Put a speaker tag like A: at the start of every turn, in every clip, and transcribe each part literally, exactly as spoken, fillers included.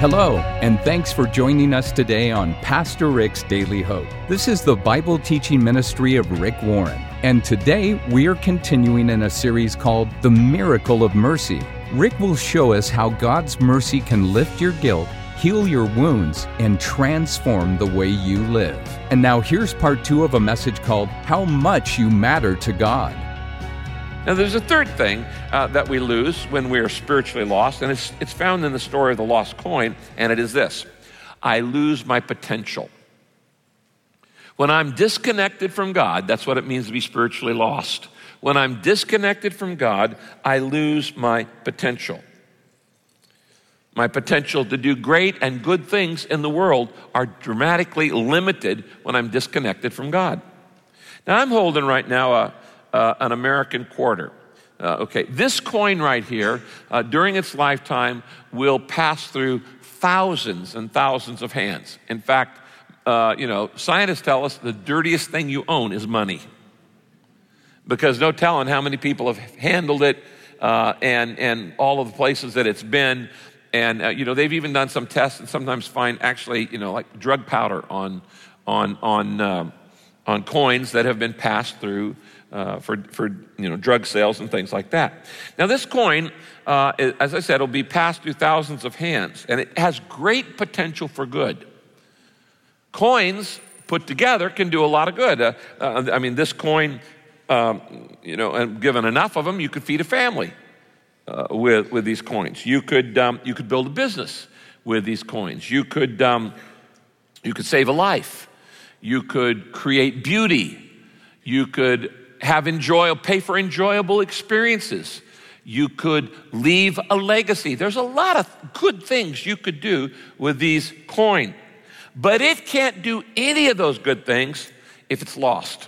A: Hello, and thanks for joining us today on Pastor Rick's Daily Hope. This is the Bible teaching ministry of Rick Warren, and today we are continuing in a series called The Miracle of Mercy. Rick will show us how God's mercy can lift your guilt, heal your wounds, and transform the way you live. And now here's part two of a message called How Much You Matter to God.
B: Now, there's a third thing uh, that we lose when we are spiritually lost, and it's, it's found in the story of the lost coin, and it is this: I lose my potential. When I'm disconnected from God, that's what it means to be spiritually lost. When I'm disconnected from God, I lose my potential. My potential to do great and good things in the world are dramatically limited when I'm disconnected from God. Now, I'm holding right now a Uh, an American quarter. Uh, okay, this coin right here, uh, during its lifetime, will pass through thousands and thousands of hands. In fact, uh, you know, scientists tell us the dirtiest thing you own is money, because no telling how many people have handled it uh, and and all of the places that it's been. And uh, you know, they've even done some tests and sometimes find actually, you know, like drug powder on on on uh, on coins that have been passed through. Uh, for, for you know, drug sales and things like that. Now, this coin, uh, as I said, will be passed through thousands of hands, and it has great potential for good. Coins put together can do a lot of good. Uh, uh, I mean, this coin, um, you know, and given enough of them, you could feed a family uh, with with these coins. You could um, you could build a business with these coins. You could um, you could save a life. You could create beauty. You could have enjoy, pay for enjoyable experiences. You could leave a legacy. There's a lot of good things you could do with these coins, but it can't do any of those good things if it's lost.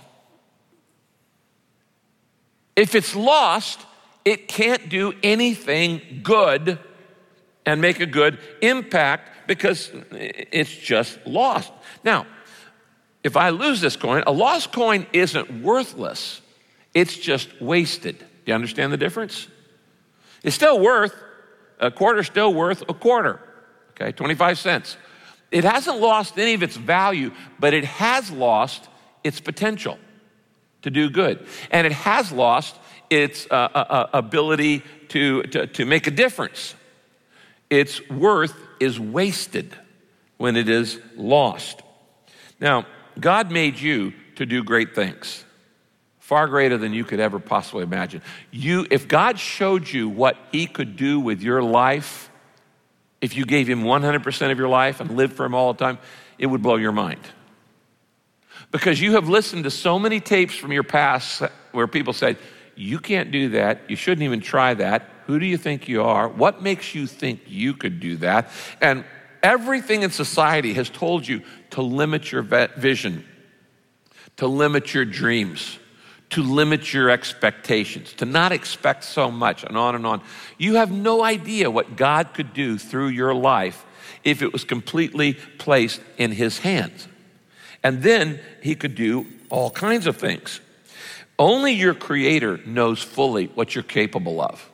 B: If it's lost, it can't do anything good and make a good impact because it's just lost. Now, if I lose this coin, a lost coin isn't worthless. It's just wasted. Do you understand the difference? It's still worth, a quarter still worth a quarter, okay, twenty-five cents. It hasn't lost any of its value, but it has lost its potential to do good. And it has lost its uh, uh, ability to, to, to make a difference. Its worth is wasted when it is lost. Now, God made you to do great things, far greater than you could ever possibly imagine. You, if God showed you what he could do with your life, if you gave him one hundred percent of your life and lived for him all the time, it would blow your mind. Because you have listened to so many tapes from your past where people said, you can't do that, you shouldn't even try that, who do you think you are, what makes you think you could do that? And everything in society has told you to limit your vision, to limit your dreams, to limit your expectations, to not expect so much, and on and on. You have no idea what God could do through your life if it was completely placed in his hands. And then he could do all kinds of things. Only your Creator knows fully what you're capable of.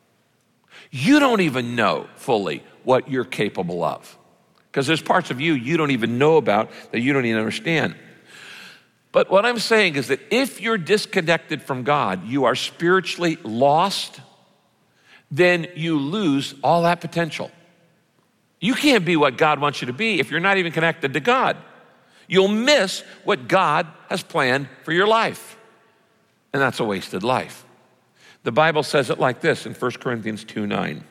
B: You don't even know fully what you're capable of, because there's parts of you you don't even know about that you don't even understand. But what I'm saying is that if you're disconnected from God, you are spiritually lost, then you lose all that potential. You can't be what God wants you to be if you're not even connected to God. You'll miss what God has planned for your life, and that's a wasted life. The Bible says it like this in First Corinthians two nine.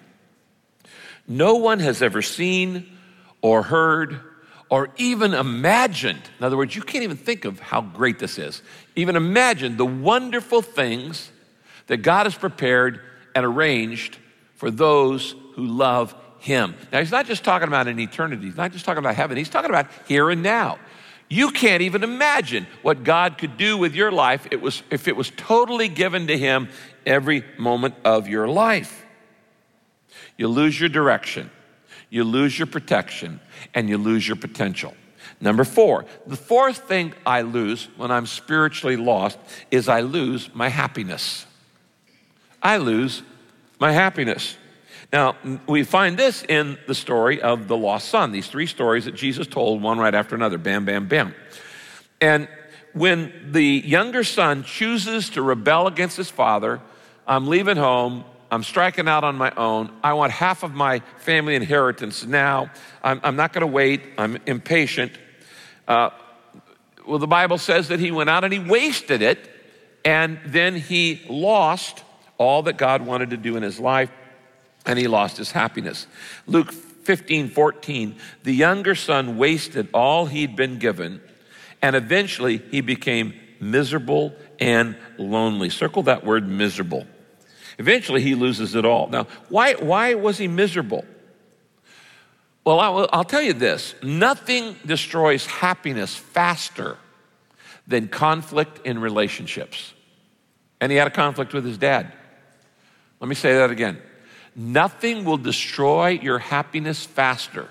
B: No one has ever seen or heard or even imagined. In other words, you can't even think of how great this is. Even imagine the wonderful things that God has prepared and arranged for those who love him. Now, he's not just talking about in eternity. He's not just talking about heaven. He's talking about here and now. You can't even imagine what God could do with your life it was, if it was totally given to him every moment of your life. You lose your direction. You lose your protection, and you lose your potential. Number four, the fourth thing I lose when I'm spiritually lost is I lose my happiness. I lose my happiness. Now, we find this in the story of the lost son, these three stories that Jesus told, one right after another, bam, bam, bam. And when the younger son chooses to rebel against his father, I'm leaving home, I'm striking out on my own, I want half of my family inheritance now, I'm, I'm not gonna wait, I'm impatient. Uh, well, the Bible says that he went out and he wasted it, and then he lost all that God wanted to do in his life, and he lost his happiness. Luke fifteen fourteen, the younger son wasted all he'd been given, and eventually he became miserable and lonely. Circle that word, miserable. Eventually he loses it all. Now, why, why was he miserable? Well, I'll, I'll tell you this, nothing destroys happiness faster than conflict in relationships. And he had a conflict with his dad. Let me say that again. Nothing will destroy your happiness faster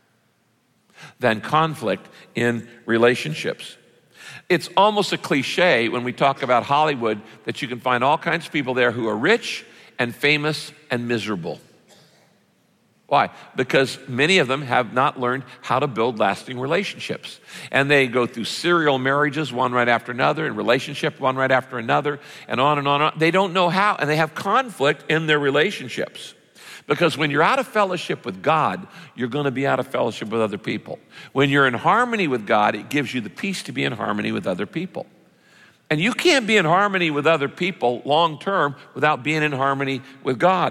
B: than conflict in relationships. It's almost a cliche when we talk about Hollywood that you can find all kinds of people there who are rich and famous and miserable. Why? Because many of them have not learned how to build lasting relationships. And they go through serial marriages, one right after another, and relationship, one right after another, and on and on and on. They don't know how, and they have conflict in their relationships. Because when you're out of fellowship with God, you're going to be out of fellowship with other people. When you're in harmony with God, it gives you the peace to be in harmony with other people. And you can't be in harmony with other people long term without being in harmony with God.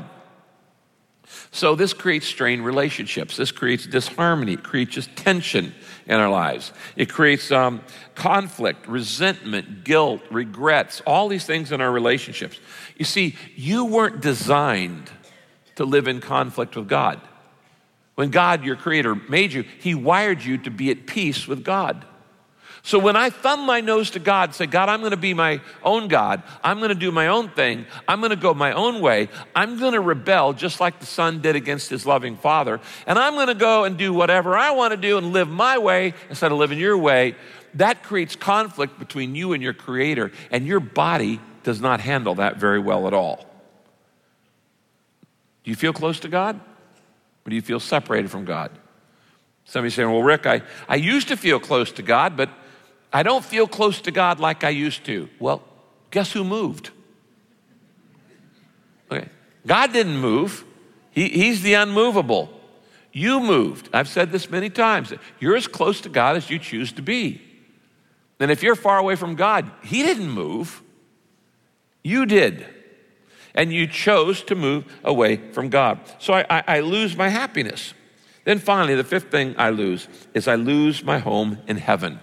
B: So this creates strained relationships. This creates disharmony. It creates tension in our lives. It creates um, conflict, resentment, guilt, regrets, all these things in our relationships. You see, you weren't designed to live in conflict with God. When God, your creator, made you, he wired you to be at peace with God. So when I thumb my nose to God and say, God, I'm gonna be my own God, I'm gonna do my own thing, I'm gonna go my own way, I'm gonna rebel just like the son did against his loving father, and I'm gonna go and do whatever I wanna do and live my way instead of living your way, that creates conflict between you and your creator, and your body does not handle that very well at all. Do you feel close to God? Or do you feel separated from God? Somebody's saying, well, Rick, I, I used to feel close to God, but I don't feel close to God like I used to. Well, guess who moved? Okay. God didn't move. He, he's the unmovable. You moved. I've said this many times. You're as close to God as you choose to be. And if you're far away from God, he didn't move. You did. And you chose to move away from God. So I, I, I lose my happiness. Then finally, the fifth thing I lose is I lose my home in heaven.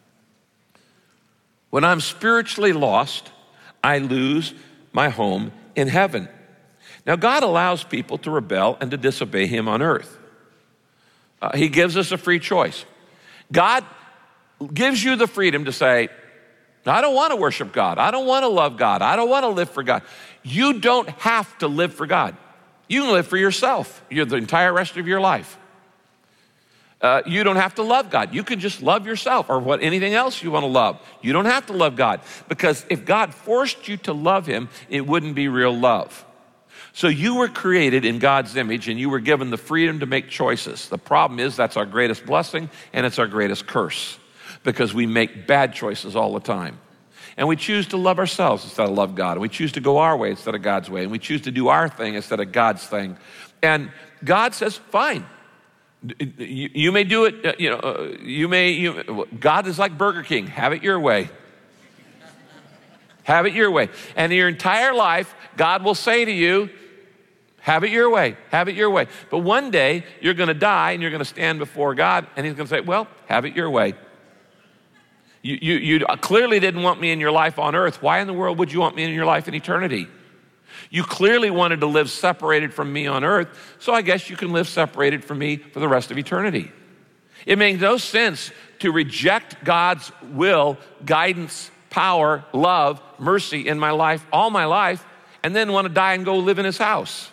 B: When I'm spiritually lost, I lose my home in heaven. Now, God allows people to rebel and to disobey him on earth. Uh, he gives us a free choice. God gives you the freedom to say, I don't want to worship God. I don't want to love God. I don't want to live for God. You don't have to live for God. You can live for yourself you're the entire rest of your life. Uh, you don't have to love God. You can just love yourself or what anything else you want to love. You don't have to love God, because if God forced you to love him, it wouldn't be real love. So you were created in God's image and you were given the freedom to make choices. The problem is that's our greatest blessing and it's our greatest curse, because we make bad choices all the time. And we choose to love ourselves instead of love God. And we choose to go our way instead of God's way. And we choose to do our thing instead of God's thing. And God says, fine. You, you may do it, you know, you may, you, God is like Burger King. Have it your way. Have it your way. And your entire life, God will say to you, have it your way, have it your way. But one day, you're gonna die and you're gonna stand before God and he's gonna say, well, have it your way. You, you, you clearly didn't want me in your life on earth. Why in the world would you want me in your life in eternity? You clearly wanted to live separated from me on earth, so I guess you can live separated from me for the rest of eternity. It makes no sense to reject God's will, guidance, power, love, mercy in my life, all my life, and then want to die and go live in his house.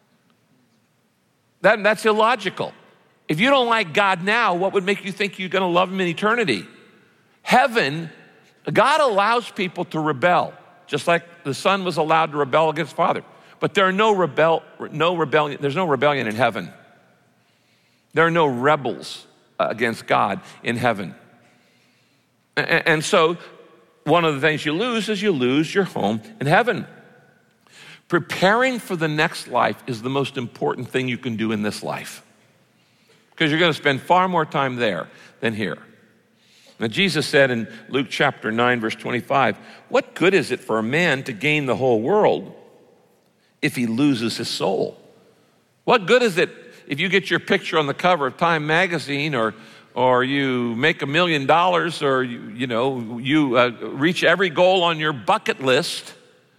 B: That, that's illogical. If you don't like God now, what would make you think you're going to love him in eternity? Heaven, God allows people to rebel, just like the son was allowed to rebel against father. But there are no rebel, no rebellion, there's no rebellion in heaven. There are no rebels against God in heaven. And so one of the things you lose is you lose your home in heaven. Preparing for the next life is the most important thing you can do in this life, because you're going to spend far more time there than here. Now, Jesus said in Luke chapter nine, verse twenty-five, what good is it for a man to gain the whole world if he loses his soul? What good is it if you get your picture on the cover of Time magazine, or or you make a million dollars, or you, you know, you uh, reach every goal on your bucket list,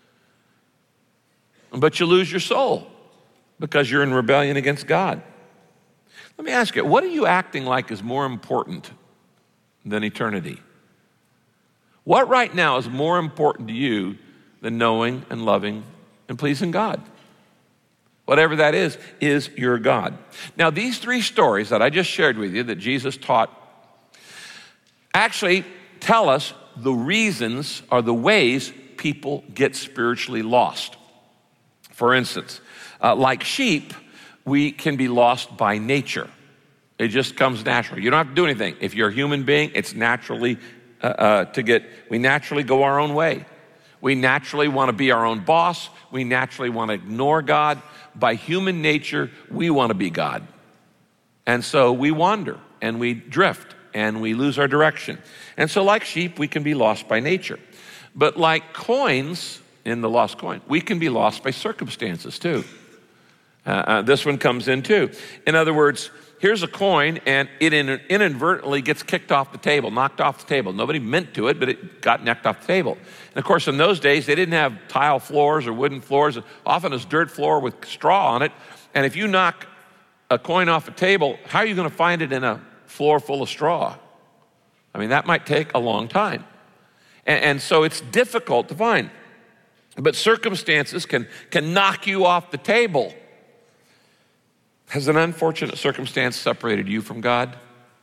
B: but you lose your soul because you're in rebellion against God? Let me ask you, what are you acting like is more important than eternity? What right now is more important to you than knowing and loving and pleasing God? Whatever that is, is your God. Now, these three stories that I just shared with you that Jesus taught actually tell us the reasons or the ways people get spiritually lost. For instance, uh, like sheep, we can be lost by nature. It just comes natural. You don't have to do anything. If you're a human being, it's naturally uh, uh, to get, we naturally go our own way. We naturally want to be our own boss. We naturally want to ignore God. By human nature, we want to be God. And so we wander and we drift and we lose our direction. And so like sheep, we can be lost by nature. But like coins in the lost coin, we can be lost by circumstances too. Uh, uh, this one comes in too. In other words, here's a coin and it inadvertently gets kicked off the table, knocked off the table. Nobody meant to it, but it got knocked off the table. And of course, in those days, they didn't have tile floors or wooden floors. Often it was dirt floor with straw on it. And if you knock a coin off a table, how are you going to find it in a floor full of straw? I mean, that might take a long time. And, and so it's difficult to find. But circumstances can, can knock you off the table. Has an unfortunate circumstance separated you from God?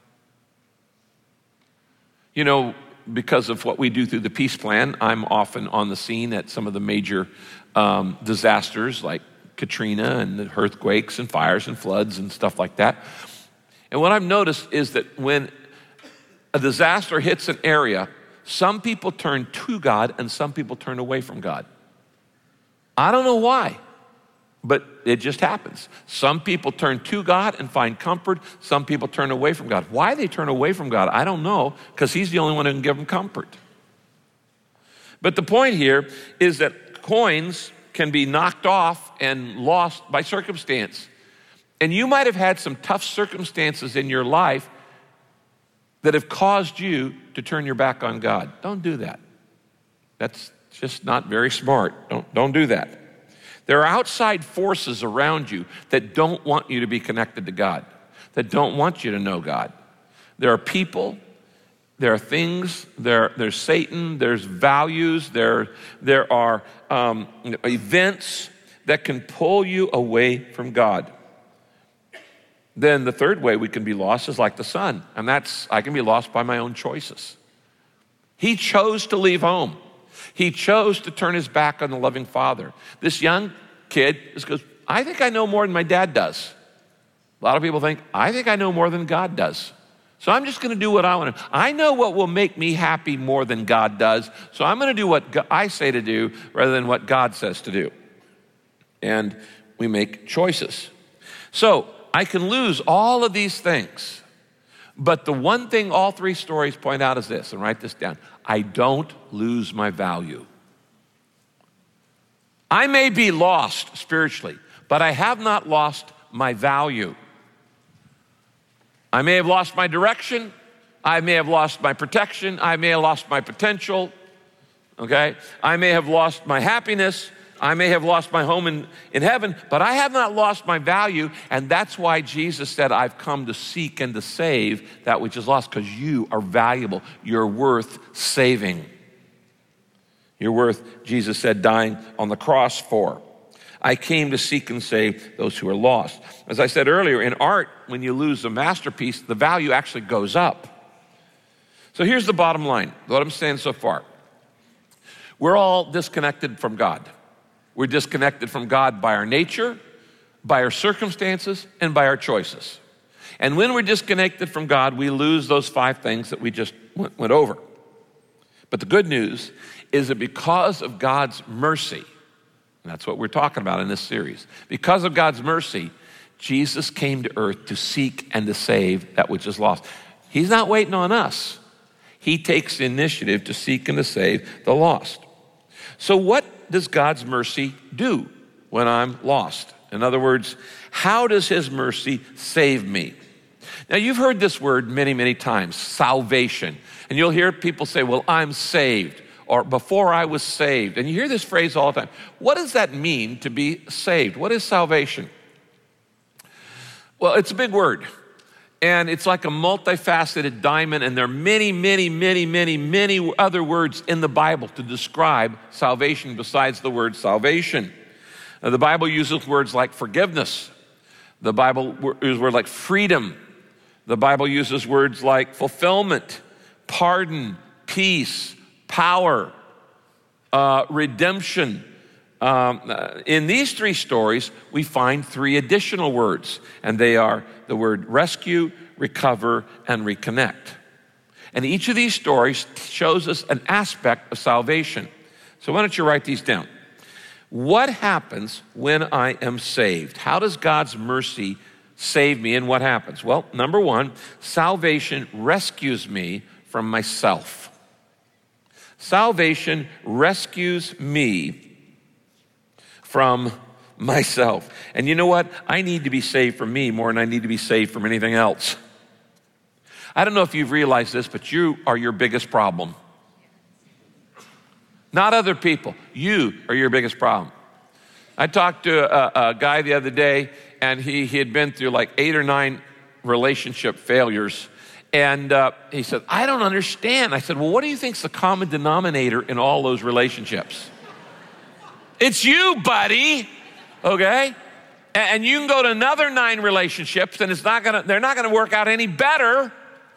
B: You know, because of what we do through the peace plan, I'm often on the scene at some of the major um, disasters like Katrina and the earthquakes and fires and floods and stuff like that. And what I've noticed is that when a disaster hits an area, some people turn to God and some people turn away from God. I don't know why, but it just happens. Some people turn to God and find comfort. Some people turn away from God. Why they turn away from God, I don't know, because he's the only one who can give them comfort. But the point here is that coins can be knocked off and lost by circumstance. And you might have had some tough circumstances in your life that have caused you to turn your back on God. Don't do that. That's just not very smart. Don't, don't do that. There are outside forces around you that don't want you to be connected to God, that don't want you to know God. There are people, there are things, there, there's Satan, there's values, there, there are um, events that can pull you away from God. Then the third way we can be lost is like the son, and that's, I can be lost by my own choices. He chose to leave home. He chose to turn his back on the loving father. This young kid just goes, I think I know more than my dad does. A lot of people think, I think I know more than God does. So I'm just going to do what I want to. I know what will make me happy more than God does, so I'm going to do what I say to do rather than what God says to do. And we make choices. So I can lose all of these things, but the one thing all three stories point out is this, and write this down. I don't lose my value. I may be lost spiritually, but I have not lost my value. I may have lost my direction. I may have lost my protection. I may have lost my potential. Okay? I may have lost my happiness. I may have lost my home in, in heaven, but I have not lost my value, and that's why Jesus said, I've come to seek and to save that which is lost, because you are valuable. You're worth saving. You're worth, Jesus said, dying on the cross for. I came to seek and save those who are lost. As I said earlier, in art, when you lose a masterpiece, the value actually goes up. So here's the bottom line, what I'm saying so far. We're all disconnected from God. We're disconnected from God by our nature, by our circumstances, and by our choices. And when we're disconnected from God, we lose those five things that we just went, went over. But the good news is that because of God's mercy, and that's what we're talking about in this series, because of God's mercy, Jesus came to earth to seek and to save that which is lost. He's not waiting on us. He takes the initiative to seek and to save the lost. So what does God's mercy do when I'm lost? In other words, how does his mercy save me? Now, you've heard this word many, many times, salvation. And you'll hear people say, well, I'm saved, or before I was saved. And you hear this phrase all the time. What does that mean to be saved? What is salvation? Well, it's a big word. And it's like a multifaceted diamond, and there are many, many, many, many, many other words in the Bible to describe salvation besides the word salvation. Now, the Bible uses words like forgiveness. The Bible uses words like freedom. The Bible uses words like fulfillment, pardon, peace, power, uh, redemption. Um, uh, in these three stories, we find three additional words, and they are the word rescue, recover, and reconnect. And each of these stories shows us an aspect of salvation. So why don't you write these down? What happens when I am saved? How does God's mercy save me, and what happens? Well, number one, salvation rescues me from myself. Salvation rescues me from myself. And you know what? I need to be saved from me more than I need to be saved from anything else. I don't know if you've realized this, but you are your biggest problem. Not other people. You are your biggest problem. I talked to a, a guy the other day, and he, he had been through like eight or nine relationship failures. And uh, he said, I don't understand. I said, well, what do you think's the common denominator in all those relationships? It's you, buddy, okay? And you can go to another nine relationships, and it's not gonna, they're not gonna work out any better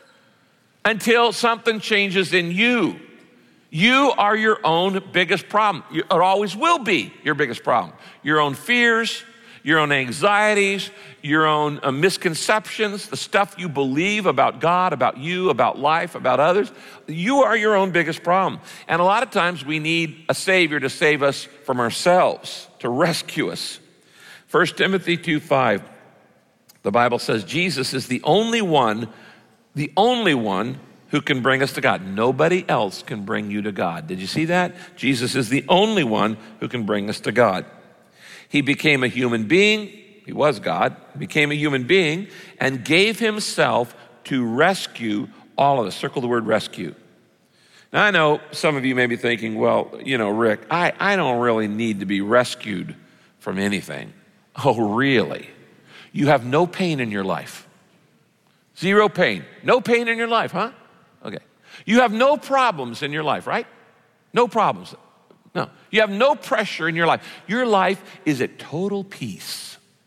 B: until something changes in you. You are your own biggest problem. It always will be your biggest problem. Your own fears, your own anxieties, your own uh, misconceptions, the stuff you believe about God, about you, about life, about others. You are your own biggest problem. And a lot of times we need a Savior to save us from ourselves, to rescue us. First Timothy two five, the Bible says Jesus is the only one, the only one who can bring us to God. Nobody else can bring you to God. Did you see that? Jesus is the only one who can bring us to God. He became a human being. He was God, became a human being, and gave himself to rescue all of us. Circle the word rescue. Now, I know some of you may be thinking, well, you know, Rick, I, I don't really need to be rescued from anything. Oh, really? You have no pain in your life. Zero pain. No pain in your life, huh? Okay. You have no problems in your life, right? No problems. No. You have no pressure in your life. Your life is at total peace.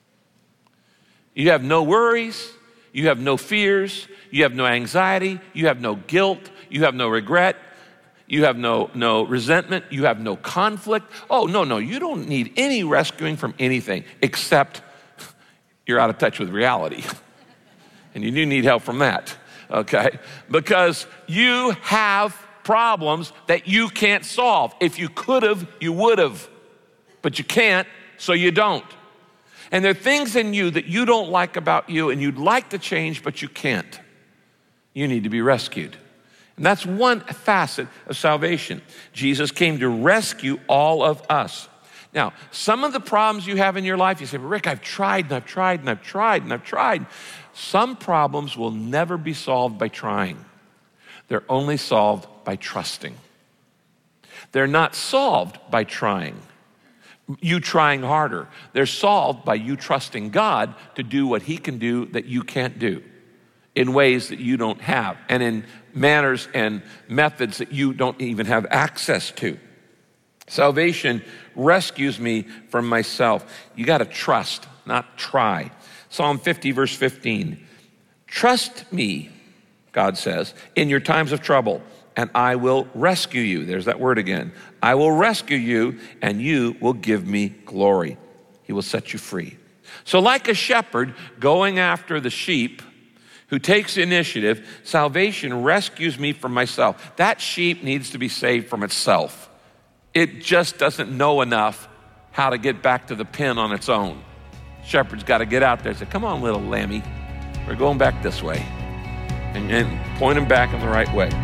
B: You have no worries. You have no fears. You have no anxiety. You have no guilt. You have no regret. You have no, no resentment. You have no conflict. Oh, no, no. You don't need any rescuing from anything except you're out of touch with reality. And you do need help from that, okay? Because you have problems that you can't solve. If you could have, you would have. But you can't, so you don't. And there are things in you that you don't like about you and you'd like to change, but you can't. You need to be rescued. And that's one facet of salvation. Jesus came to rescue all of us. Now, some of the problems you have in your life, you say, Rick, I've tried and I've tried and I've tried and I've tried. Some problems will never be solved by trying. They're only solved by trusting. They're not solved by trying, you trying harder. They're solved by you trusting God to do what he can do that you can't do in ways that you don't have and in manners and methods that you don't even have access to. Salvation rescues me from myself. You got to trust, not try. Psalm fifty, verse fifteen. Trust me, God says, in your times of trouble, and I will rescue you. There's that word again. I will rescue you, and you will give me glory. He will set you free. So like a shepherd going after the sheep who takes initiative, salvation rescues me from myself. That sheep needs to be saved from itself. It just doesn't know enough how to get back to the pen on its own. Shepherd's got to get out there and say, come on, little lammy, we're going back this way. And, and point him back in the right way.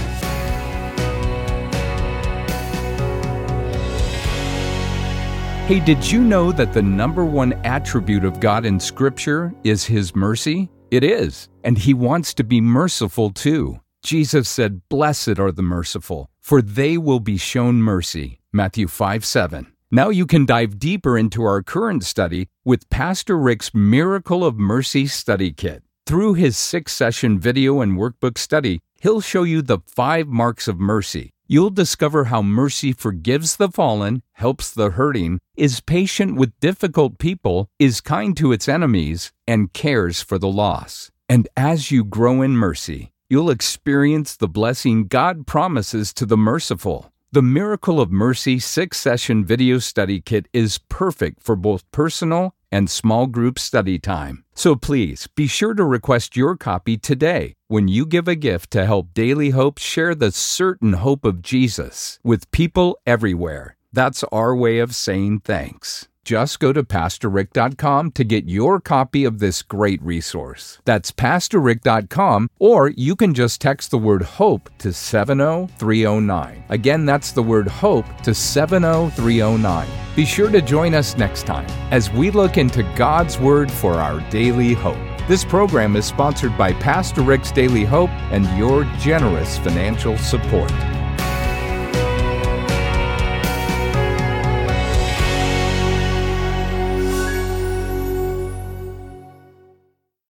A: Hey, did you know that the number one attribute of God in Scripture is His mercy? It is, and He wants to be merciful too. Jesus said, "Blessed are the merciful, for they will be shown mercy." Matthew five seven. Now you can dive deeper into our current study with Pastor Rick's Miracle of Mercy Study Kit. Through his six-session video and workbook study, he'll show you the five marks of mercy. You'll discover how mercy forgives the fallen, helps the hurting, is patient with difficult people, is kind to its enemies, and cares for the lost. And as you grow in mercy, you'll experience the blessing God promises to the merciful. The Miracle of Mercy six-session video study kit is perfect for both personal and small group study time. So please be sure to request your copy today when you give a gift to help Daily Hope share the certain hope of Jesus with people everywhere. That's our way of saying thanks. Just go to pastor rick dot com to get your copy of this great resource. That's pastor rick dot com, or you can just text the word HOPE to seven oh three oh nine. Again, that's the word HOPE to seven oh three oh nine. Be sure to join us next time as we look into God's Word for our daily hope. This program is sponsored by Pastor Rick's Daily Hope and your generous financial support.